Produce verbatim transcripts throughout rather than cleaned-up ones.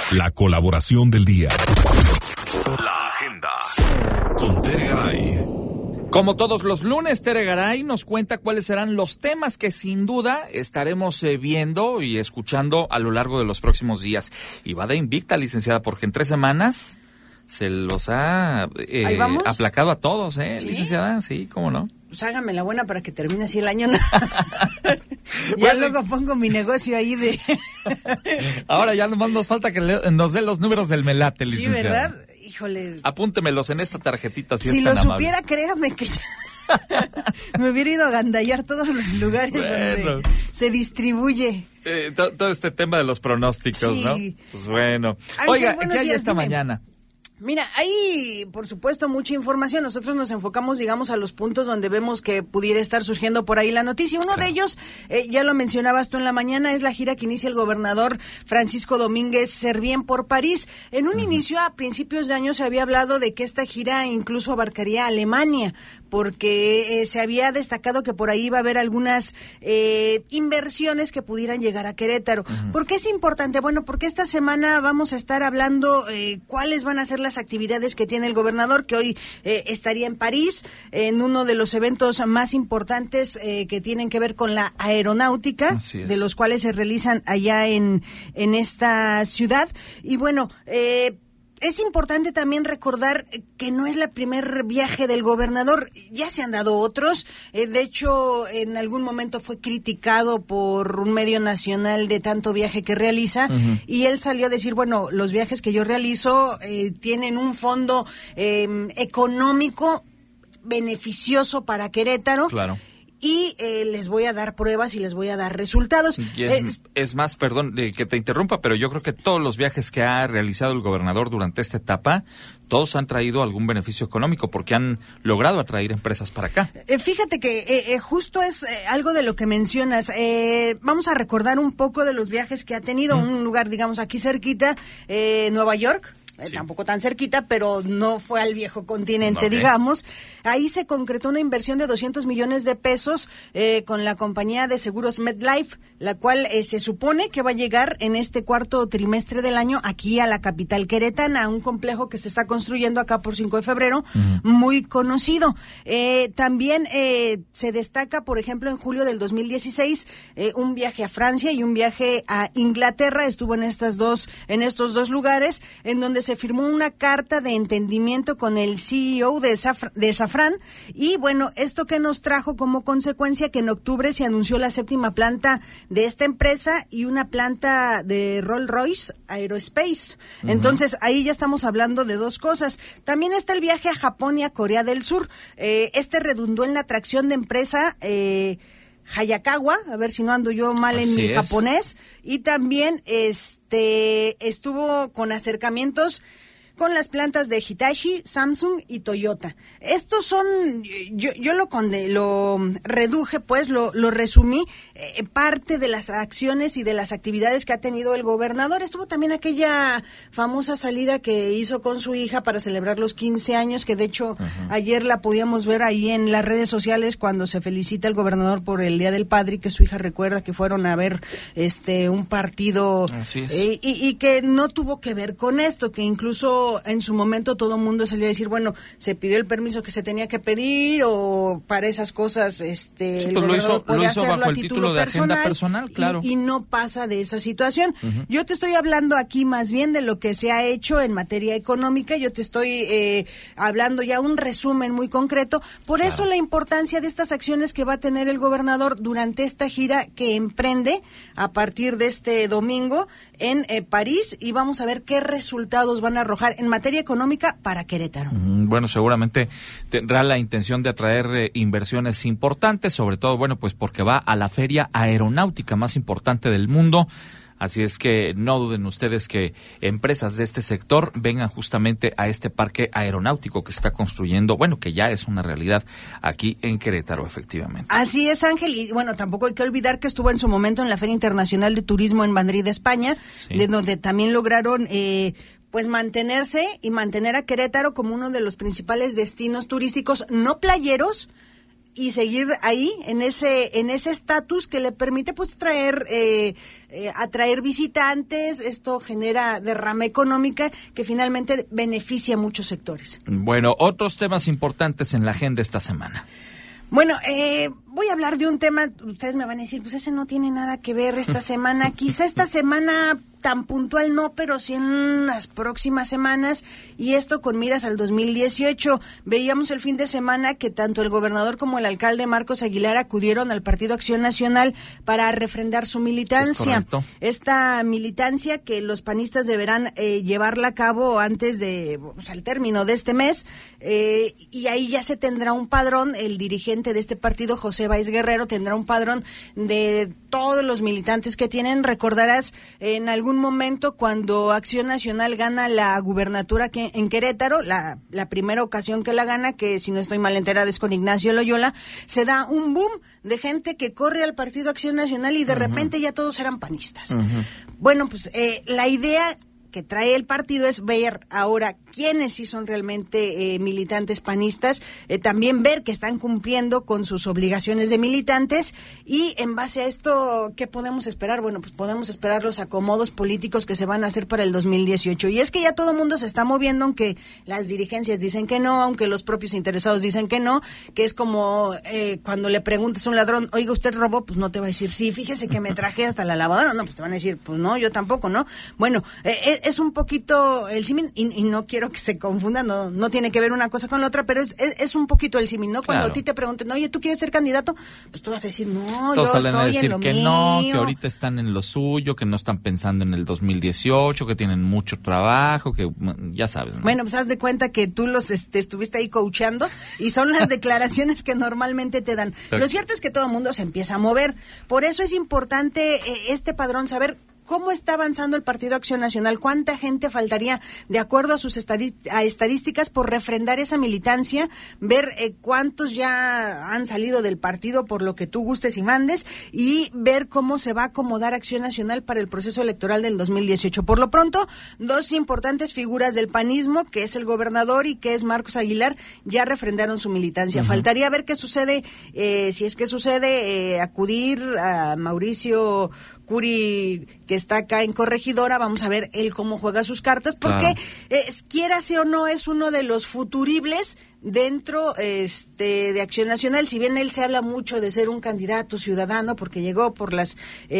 La colaboración del día. La agenda. Con Tere Garay. Como todos los lunes, Tere Garay nos cuenta cuáles serán los temas que sin duda estaremos eh, viendo y escuchando a lo largo de los próximos días. Y va de invicta, licenciada, porque en tres semanas se los ha eh, aplacado a todos, ¿eh, ¿Sí? licenciada? Sí, ¿cómo no? Pues hágame la buena para que termine así el año. ya bueno, luego pongo mi negocio ahí de... Ahora ya nomás nos falta que le, nos den los números del Melate, licenciada. Sí, ¿verdad? Híjole. Apúntemelos en esta tarjetita. Si, si es lo tan supiera, amable. créame que me hubiera ido a gandallar todos los lugares bueno. donde se distribuye. Eh, to, todo este tema de los pronósticos, sí. ¿no? Pues bueno. Ángel, Oiga, ¿qué hay días, esta dime. mañana? Mira, hay, por supuesto, mucha información. Nosotros nos enfocamos, digamos, a los puntos donde vemos que pudiera estar surgiendo por ahí la noticia. Uno claro. de ellos, eh, ya lo mencionabas tú en la mañana, es la gira que inicia el gobernador Francisco Domínguez Servién por París. En un uh-huh. inicio, a principios de año, se había hablado de que esta gira incluso abarcaría Alemania, porque eh, se había destacado que por ahí iba a haber algunas eh, inversiones que pudieran llegar a Querétaro. Uh-huh. ¿Por qué es importante? Bueno, porque esta semana vamos a estar hablando eh, cuáles van a ser las las actividades que tiene el gobernador, que hoy eh, estaría en París, en uno de los eventos más importantes eh, que tienen que ver con la aeronáutica, de los cuales se realizan allá en, en esta ciudad. Y bueno, eh, es importante también recordar que no es el primer viaje del gobernador, ya se han dado otros, eh, de hecho en algún momento fue criticado por un medio nacional de tanto viaje que realiza, uh-huh. y él salió a decir, bueno, los viajes que yo realizo eh, tienen un fondo eh, económico beneficioso para Querétaro. Claro. Y eh, les voy a dar pruebas y les voy a dar resultados. Y es, eh, es más, perdón de que te interrumpa, pero yo creo que todos los viajes que ha realizado el gobernador durante esta etapa, todos han traído algún beneficio económico porque han logrado atraer empresas para acá. Eh, fíjate que eh, eh, justo es eh, algo de lo que mencionas. Eh, vamos a recordar un poco de los viajes que ha tenido, mm. un lugar, digamos, aquí cerquita, eh, Nueva York. Sí. Tampoco tan cerquita, pero no fue al viejo continente, okay. digamos. Ahí se concretó una inversión de doscientos millones de pesos eh, con la compañía de seguros MetLife, la cual eh, se supone que va a llegar en este cuarto trimestre del año aquí a la capital queretana, a un complejo que se está construyendo acá por cinco de febrero, uh-huh. muy conocido. Eh, también eh, se destaca, por ejemplo, en julio del dos mil dieciséis, eh, un viaje a Francia y un viaje a Inglaterra. Estuvo en estas dos, en estos dos lugares, en donde se firmó una carta de entendimiento con el C E O de, Safra, de Safran, y bueno, esto que nos trajo como consecuencia que en octubre se anunció la séptima planta de esta empresa y una planta de Rolls-Royce Aerospace. Uh-huh. Entonces, ahí ya estamos hablando de dos cosas. También está el viaje a Japón y a Corea del Sur. Eh, este redundó en la atracción de empresa eh, Hayakawa, a ver si no ando yo mal en mi japonés, y también este estuvo con acercamientos con las plantas de Hitachi, Samsung y Toyota. Estos son, yo, yo lo, conde, lo reduje, pues, lo, lo resumí, eh, parte de las acciones y de las actividades que ha tenido el gobernador. Estuvo también aquella famosa salida que hizo con su hija para celebrar los quince años, que de hecho uh-huh. ayer la podíamos ver ahí en las redes sociales cuando se felicita al gobernador por el Día del Padre, y que su hija recuerda que fueron a ver este un partido. Así es. eh, y, y que no tuvo que ver con esto, que incluso en su momento todo el mundo salió a decir, bueno, se pidió el permiso que se tenía que pedir, o para esas cosas este sí, el pues lo hizo, lo hizo bajo a el título de personal, agenda personal, claro. Y, y no pasa de esa situación. Uh-huh. Yo te estoy hablando aquí más bien de lo que se ha hecho en materia económica. Yo te estoy eh, hablando ya un resumen muy concreto. Por claro. eso la importancia de estas acciones que va a tener el gobernador durante esta gira que emprende a partir de este domingo en eh, París, y vamos a ver qué resultados van a arrojar en materia económica para Querétaro. Bueno, seguramente tendrá la intención de atraer eh, inversiones importantes, sobre todo, bueno, pues porque va a la feria aeronáutica más importante del mundo. Así es que no duden ustedes que empresas de este sector vengan justamente a este parque aeronáutico que se está construyendo, bueno, que ya es una realidad aquí en Querétaro, efectivamente. Así es, Ángel, y bueno, tampoco hay que olvidar que estuvo en su momento en la Feria Internacional de Turismo en Madrid, España, sí. de donde también lograron eh, pues mantenerse y mantener a Querétaro como uno de los principales destinos turísticos no playeros y seguir ahí en ese en ese estatus que le permite pues traer eh, eh, atraer visitantes. Esto genera derrama económica que finalmente beneficia a muchos sectores. Bueno, otros temas importantes en la agenda esta semana. Bueno, eh, voy a hablar de un tema, ustedes me van a decir, pues ese no tiene nada que ver esta semana, quizá esta semana tan puntual no, pero sí en las próximas semanas, y esto con miras al dos mil dieciocho. Veíamos el fin de semana que tanto el gobernador como el alcalde Marcos Aguilar acudieron al Partido Acción Nacional para refrendar su militancia. Esta militancia que los panistas deberán eh, llevarla a cabo antes de, o sea, el término de este mes, eh, y ahí ya se tendrá un padrón. El dirigente de este partido, José Báez Guerrero, tendrá un padrón de todos los militantes que tienen. Recordarás en algún momento cuando Acción Nacional gana la gubernatura que, en Querétaro, la, la primera ocasión que la gana, que si no estoy mal enterada es con Ignacio Loyola, se da un boom de gente que corre al Partido Acción Nacional y de uh-huh. repente ya todos eran panistas. Uh-huh. Bueno, pues eh, la idea que trae el partido es ver ahora quiénes sí son realmente eh, militantes panistas, eh, también ver que están cumpliendo con sus obligaciones de militantes, y en base a esto, ¿qué podemos esperar? Bueno, pues podemos esperar los acomodos políticos que se van a hacer para el dos mil dieciocho, y es que ya todo el mundo se está moviendo, aunque las dirigencias dicen que no, aunque los propios interesados dicen que no, que es como eh, cuando le preguntas a un ladrón, oiga, ¿usted robó? Pues no te va a decir, sí, fíjese que me traje hasta la lavadora, no, pues te van a decir, pues no, yo tampoco, ¿no? Bueno, eh, es un poquito el símil, y, y no quiero que se confunda, no no tiene que ver una cosa con la otra, pero es es, es un poquito el símil, ¿no? Cuando claro. a ti te pregunten, oye, ¿tú quieres ser candidato? Pues tú vas a decir, no, todos yo salen estoy a decir en lo que mío. no, que ahorita están en lo suyo, que no están pensando en el dos mil dieciocho, que tienen mucho trabajo, que ya sabes, ¿no? Bueno, pues haz de cuenta que tú los este, estuviste ahí coacheando, y son las declaraciones que normalmente te dan. Pero lo cierto es que todo el mundo se empieza a mover. Por eso es importante eh, este padrón, saber ¿cómo está avanzando el Partido Acción Nacional? ¿Cuánta gente faltaría, de acuerdo a sus estadí- a estadísticas, por refrendar esa militancia? Ver eh, cuántos ya han salido del partido, por lo que tú gustes y mandes, y ver cómo se va a acomodar Acción Nacional para el proceso electoral del dos mil dieciocho. Por lo pronto, dos importantes figuras del panismo, que es el gobernador y que es Marcos Aguilar, ya refrendaron su militancia. Uh-huh. Faltaría ver qué sucede, eh, si es que sucede, eh, acudir a Mauricio Curi, que está acá en Corregidora. Vamos a ver él cómo juega sus cartas, porque claro. eh, quiérase o no, es uno de los futuribles dentro este de Acción Nacional. Si bien él se habla mucho de ser un candidato ciudadano porque llegó por las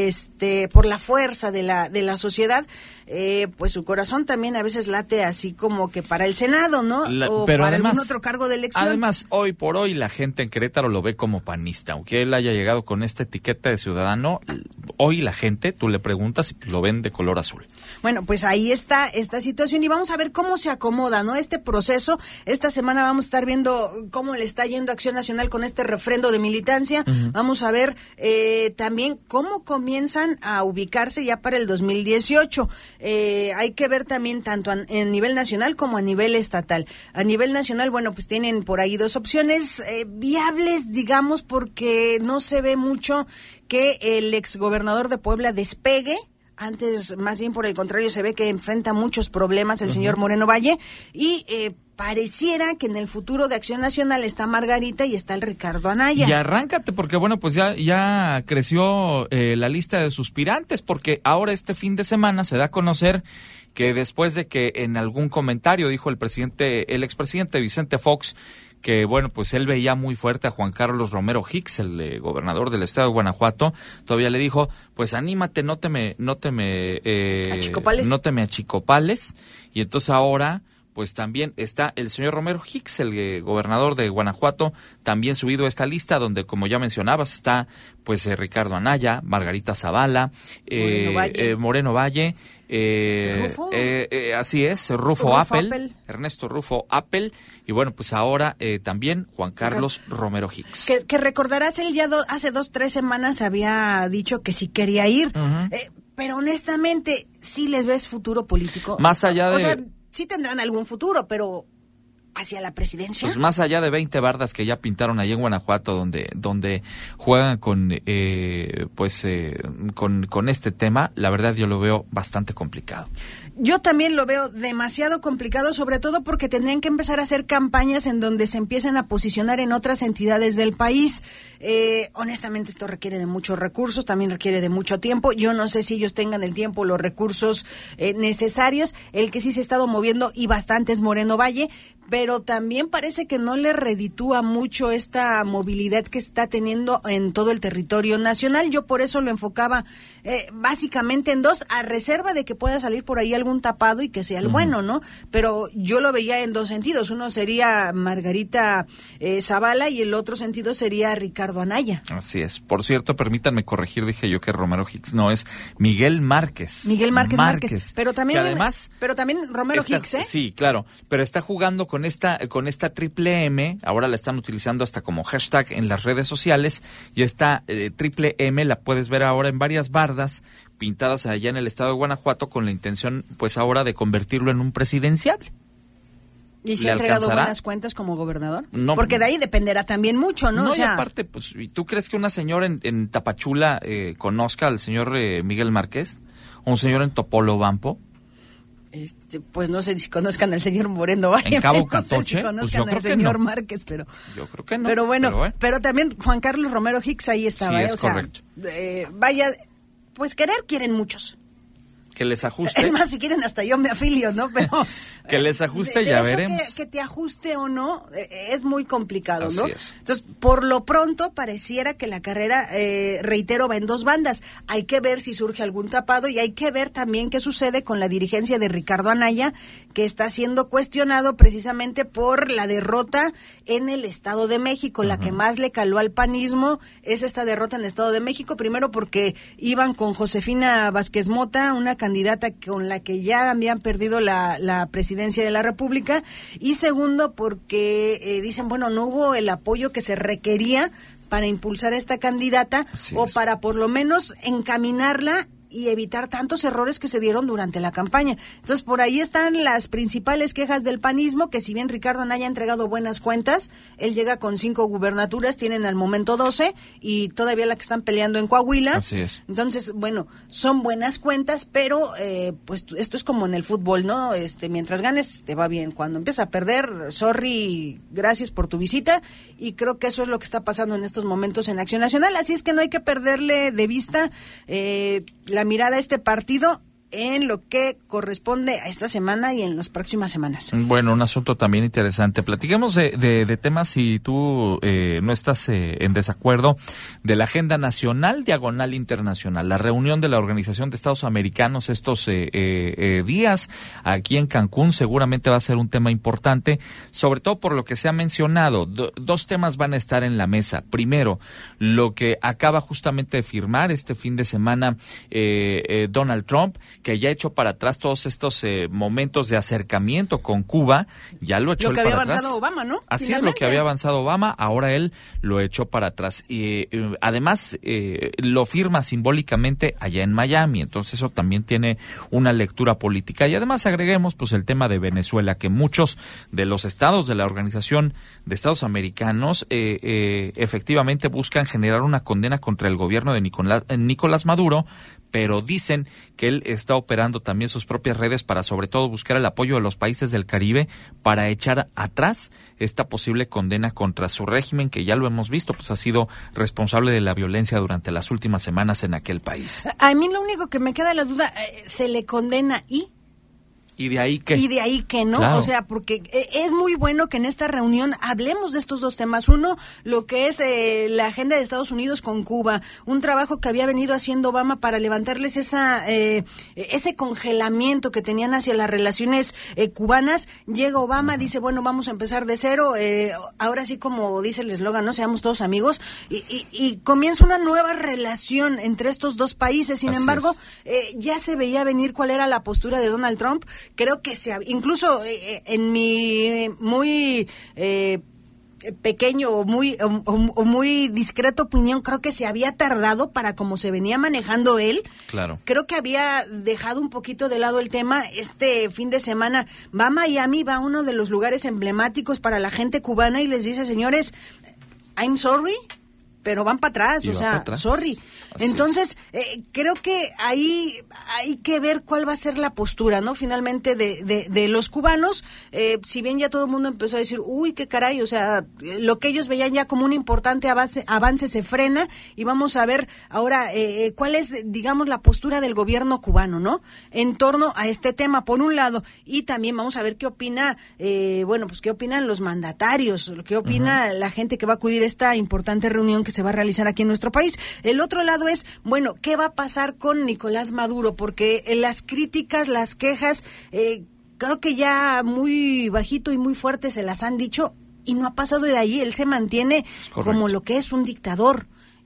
este por la fuerza de la de la sociedad, eh, pues su corazón también a veces late así como que para el Senado, ¿no? La, o pero para además, algún otro cargo de elección. Además, hoy por hoy la gente en Querétaro lo ve como panista, aunque él haya llegado con esta etiqueta de ciudadano. Hoy la gente, tú le preguntas y lo ven de color azul. Bueno, pues ahí está esta situación, y vamos a ver cómo se acomoda, ¿no? Este proceso. Esta semana vamos a estar viendo cómo le está yendo a Acción Nacional con este refrendo de militancia. Uh-huh. Vamos a ver eh, también cómo comienzan a ubicarse ya para el dos mil dieciocho. Eh, hay que ver también tanto a, a nivel nacional como a nivel estatal. A nivel nacional, bueno, pues tienen por ahí dos opciones eh, viables, digamos, porque no se ve mucho que el exgobernador de Puebla despegue. Antes, más bien por el contrario, se ve que enfrenta muchos problemas el uh-huh. señor Moreno Valle, y eh, pareciera que en el futuro de Acción Nacional está Margarita y está el Ricardo Anaya. Y arráncate, porque bueno, pues ya, ya creció eh, la lista de suspirantes, porque ahora este fin de semana se da a conocer que después de que en algún comentario dijo el presidente, el expresidente Vicente Fox, que bueno, pues él veía muy fuerte a Juan Carlos Romero Hicks, el eh, gobernador del estado de Guanajuato, todavía le dijo, pues anímate, no te me, no te me, eh, achicopales. no te me achicopales, y entonces ahora, pues también está el señor Romero Hicks, el eh, gobernador de Guanajuato, también subido a esta lista, donde, como ya mencionabas, está pues eh, Ricardo Anaya, Margarita Zavala, eh, Moreno Valle, eh, Moreno Valle eh, ¿Rufo? Eh, eh, así es, Rufo, Rufo Apple, Apple, Ernesto Rufo Apple, y bueno, pues ahora eh, también Juan Carlos Re- Romero Hicks. Que, que recordarás, él ya do, hace dos, tres semanas había dicho que sí quería ir, uh-huh. eh, pero honestamente, ¿sí les ves futuro político? Más allá de... O sea, sí tendrán algún futuro, pero hacia la presidencia. Pues más allá de veinte bardas que ya pintaron allí en Guanajuato, donde donde juegan con eh, pues eh, con con este tema, la verdad yo lo veo bastante complicado. Yo también lo veo demasiado complicado, sobre todo porque tendrían que empezar a hacer campañas en donde se empiecen a posicionar en otras entidades del país. Eh, honestamente, esto requiere de muchos recursos, también requiere de mucho tiempo. Yo no sé si ellos tengan el tiempo, los recursos eh, necesarios. El que sí se ha estado moviendo y bastante es Moreno Valle, pero también parece que no le reditúa mucho esta movilidad que está teniendo en todo el territorio nacional. Yo por eso lo enfocaba eh, básicamente en dos, a reserva de que pueda salir por ahí algún tapado y que sea el uh-huh. bueno, ¿no? Pero yo lo veía en dos sentidos. Uno sería Margarita eh, Zavala y el otro sentido sería Ricardo Anaya. Así es. Por cierto, permítanme corregir, dije yo que Romero Hicks no, es Miguel Márquez. Miguel Márquez Márquez. Márquez. Pero también, que además, pero también Romero está, Hicks, ¿eh? Sí, claro. Pero está jugando con esta, con esta triple M, ahora la están utilizando hasta como hashtag en las redes sociales, y esta eh, triple M la puedes ver ahora en varias bardas pintadas allá en el estado de Guanajuato con la intención, pues ahora, de convertirlo en un presidenciable. ¿Y si ha entregado buenas cuentas como gobernador? No, porque de ahí dependerá también mucho, ¿no? No, o sea, y aparte, pues, ¿tú crees que una señora en, en Tapachula eh, conozca al señor eh, Miguel Márquez? ¿O un señor en Topolobampo? Este, pues no sé si conozcan al señor Moreno Valle. En Cabo no Catoche, sé si conozcan pues yo creo al que señor no. Márquez, pero yo creo que no. Pero bueno, pero, bueno. pero también Juan Carlos Romero Hicks ahí estaba. Sí, ¿eh? es o sea, correcto. Eh, vaya, pues querer quieren muchos. Que les ajuste. Es más, si quieren hasta yo me afilio, ¿no? Pero que les ajuste, de, de ya eso veremos. Que, que te ajuste o no, eh, es muy complicado, Así ¿no? es. Entonces, por lo pronto, pareciera que la carrera, eh, reitero, va en dos bandas. Hay que ver si surge algún tapado y hay que ver también qué sucede con la dirigencia de Ricardo Anaya, que está siendo cuestionado precisamente por la derrota en el Estado de México. Uh-huh. La que más le caló al panismo es esta derrota en el Estado de México, primero porque iban con Josefina Vázquez Mota, una candidata con la que ya habían perdido la, la presidencia de la República, y segundo porque eh, dicen, bueno, no hubo el apoyo que se requería para impulsar a esta candidata. Así o es. Para por lo menos encaminarla y evitar tantos errores que se dieron durante la campaña. Entonces, por ahí están las principales quejas del panismo, que si bien Ricardo Anaya ha entregado buenas cuentas, él llega con cinco gubernaturas, tienen al momento doce, y todavía la que están peleando en Coahuila. Así es. Entonces, bueno, son buenas cuentas, pero eh, pues esto es como en el fútbol, ¿no? Este, mientras ganes, te va bien. Cuando empieza a perder, sorry, gracias por tu visita, y creo que eso es lo que está pasando en estos momentos en Acción Nacional, así es que no hay que perderle de vista eh, la mirada a este partido en lo que corresponde a esta semana y en las próximas semanas. Bueno, un asunto también interesante. Platiquemos de, de, de temas, si tú eh, no estás eh, en desacuerdo, de la agenda nacional, diagonal internacional. La reunión de la Organización de Estados Americanos estos eh, eh, días aquí en Cancún seguramente va a ser un tema importante, sobre todo por lo que se ha mencionado. Do, dos temas van a estar en la mesa. Primero, lo que acaba justamente de firmar este fin de semana eh, eh, Donald Trump, que ya echó para atrás todos estos eh, momentos de acercamiento con Cuba, ya lo echó lo que para había atrás. avanzado Obama, ¿no? Así Finalmente. es, lo que había avanzado Obama, ahora él lo echó para atrás. Y eh, además eh, lo firma simbólicamente allá en Miami, entonces eso también tiene una lectura política. Y además agreguemos pues el tema de Venezuela, que muchos de los estados de la Organización de Estados Americanos eh, eh, efectivamente buscan generar una condena contra el gobierno de Nicolás, Nicolás Maduro, pero dicen que él está operando también sus propias redes para sobre todo buscar el apoyo de los países del Caribe para echar atrás esta posible condena contra su régimen, que ya lo hemos visto, pues ha sido responsable de la violencia durante las últimas semanas en aquel país. A mí lo único que me queda la duda, eh, ¿se le condena y...? ¿Y de ahí qué? Y de ahí que no, Claro. O sea, porque es muy bueno que en esta reunión hablemos de estos dos temas. Uno, lo que es eh, la agenda de Estados Unidos con Cuba, un trabajo que había venido haciendo Obama para levantarles esa eh, ese congelamiento que tenían hacia las relaciones eh, cubanas. Llega Obama, uh-huh. dice, bueno, vamos a empezar de cero, eh, ahora sí, como dice el eslogan, no seamos todos amigos, y, y, y comienza una nueva relación entre estos dos países. Sin Así embargo, eh, ya se veía venir cuál era la postura de Donald Trump. Creo que se, incluso eh, en mi muy eh, pequeño o muy o, o muy discreta opinión, creo que se había tardado para como se venía manejando él. Claro. Creo que había dejado un poquito de lado el tema. Este fin de semana va a Miami, va a uno de los lugares emblemáticos para la gente cubana y les dice, señores, I'm sorry, pero van para atrás, y o sea, atrás. sorry. Así Entonces, eh, creo que ahí hay que ver cuál va a ser la postura, ¿no? Finalmente de, de, de los cubanos, eh, si bien ya todo el mundo empezó a decir, uy, qué caray, o sea, lo que ellos veían ya como un importante avance, avance se frena y vamos a ver ahora eh, cuál es, digamos, la postura del gobierno cubano, ¿no? En torno a este tema, por un lado, y también vamos a ver qué opina, eh, bueno, pues qué opinan los mandatarios, qué opina uh-huh. la gente que va a acudir a esta importante reunión que se va a realizar aquí en nuestro país. El otro lado es, bueno, ¿qué va a pasar con Nicolás Maduro? Porque eh, las críticas, las quejas, eh, creo que ya muy bajito y muy fuerte se las han dicho y no ha pasado de ahí. Él se mantiene como lo que es un dictador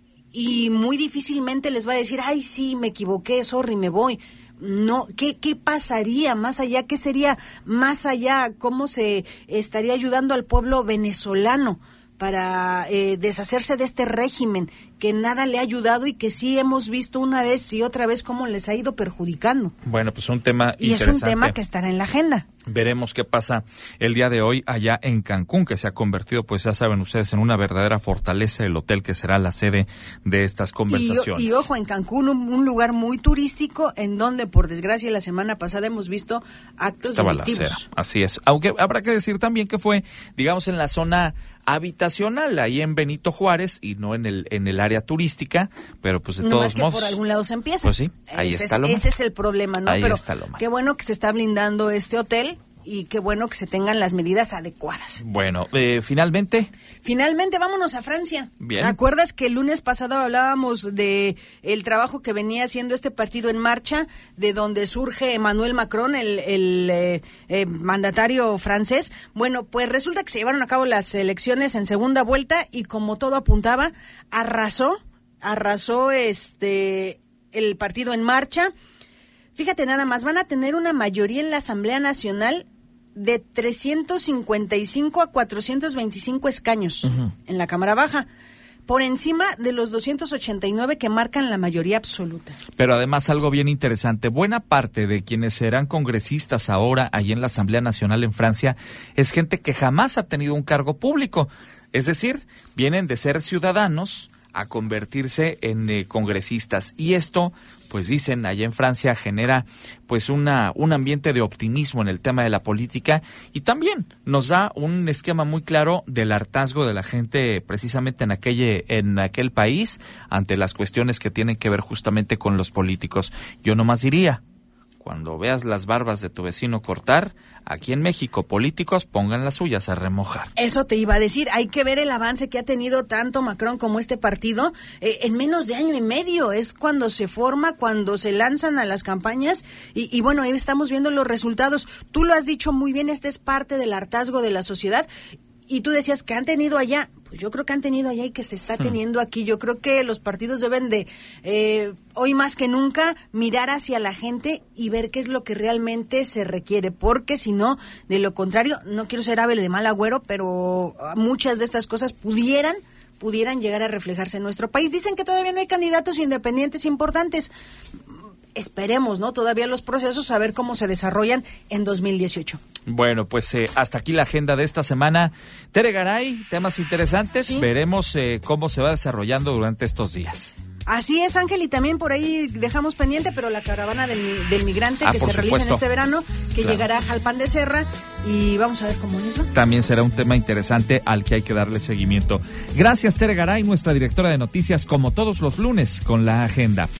y muy difícilmente les va a decir, ay, sí, me equivoqué, sorry, me voy. No, ¿qué, qué pasaría más allá? ¿Qué sería más allá? ¿Cómo se estaría ayudando al pueblo venezolano para eh, deshacerse de este régimen que nada le ha ayudado y que sí hemos visto una vez y otra vez cómo les ha ido perjudicando? Bueno, pues un tema y interesante. Y es un tema que estará en la agenda. Veremos qué pasa el día de hoy allá en Cancún, que se ha convertido, pues ya saben ustedes, en una verdadera fortaleza, el hotel que será la sede de estas conversaciones. Y, y ojo, en Cancún, un, un lugar muy turístico, en donde, por desgracia, la semana pasada hemos visto actos Esta delictivos. balacera, así es. Aunque habrá que decir también que fue, digamos, en la zona habitacional, ahí en Benito Juárez, y no en el en el área turística, pero pues de no todos más que modos. por algún lado se empieza. Pues sí, ahí ese está es, lo mal. Ese es el problema, ¿no? Ahí pero está lo mal. Qué bueno que se está blindando este hotel y qué bueno que se tengan las medidas adecuadas. Bueno, eh, finalmente. Finalmente, vámonos a Francia. Bien. ¿Te acuerdas que el lunes pasado hablábamos de el trabajo que venía haciendo este partido en marcha, de donde surge Emmanuel Macron, el, el eh, eh, mandatario francés? Bueno, pues resulta que se llevaron a cabo las elecciones en segunda vuelta y como todo apuntaba, arrasó, arrasó este el partido en marcha. Fíjate nada más, van a tener una mayoría en la Asamblea Nacional de trescientos cincuenta y cinco a cuatrocientos veinticinco escaños uh-huh. en la Cámara Baja, por encima de los doscientos ochenta y nueve que marcan la mayoría absoluta. Pero además algo bien interesante, buena parte de quienes serán congresistas ahora allí en la Asamblea Nacional en Francia es gente que jamás ha tenido un cargo público, es decir, vienen de ser ciudadanos a convertirse en eh, congresistas, y esto, pues dicen allá en Francia, genera pues una un ambiente de optimismo en el tema de la política y también nos da un esquema muy claro del hartazgo de la gente precisamente en aquel en aquel país ante las cuestiones que tienen que ver justamente con los políticos. Yo nomás diría, cuando veas las barbas de tu vecino cortar, aquí en México, políticos pongan las suyas a remojar. Eso te iba a decir, hay que ver el avance que ha tenido tanto Macron como este partido eh, en menos de año y medio. Es cuando se forma, cuando se lanzan a las campañas y, y bueno, ahí estamos viendo los resultados. Tú lo has dicho muy bien, este es parte del hartazgo de la sociedad. Y tú decías que han tenido allá, pues yo creo que han tenido allá y que se está teniendo aquí. Yo creo que los partidos deben de, eh, hoy más que nunca, mirar hacia la gente y ver qué es lo que realmente se requiere, porque si no, de lo contrario, no quiero ser ave de mal agüero, pero muchas de estas cosas pudieran pudieran llegar a reflejarse en nuestro país. Dicen que todavía no hay candidatos independientes importantes. Esperemos, ¿no? Todavía los procesos, a ver cómo se desarrollan en dos mil dieciocho. Bueno, pues eh, hasta aquí la agenda de esta semana. Tere Garay, temas interesantes. ¿Sí? Veremos eh, cómo se va desarrollando durante estos días. Así es, Ángel, y también por ahí dejamos pendiente, pero la caravana del, del migrante ah, que se supuesto. realiza en este verano, que claro. llegará a Jalpan de Serra, y vamos a ver cómo es eso. También será un tema interesante al que hay que darle seguimiento. Gracias, Tere Garay, nuestra directora de noticias, como todos los lunes, con la agenda.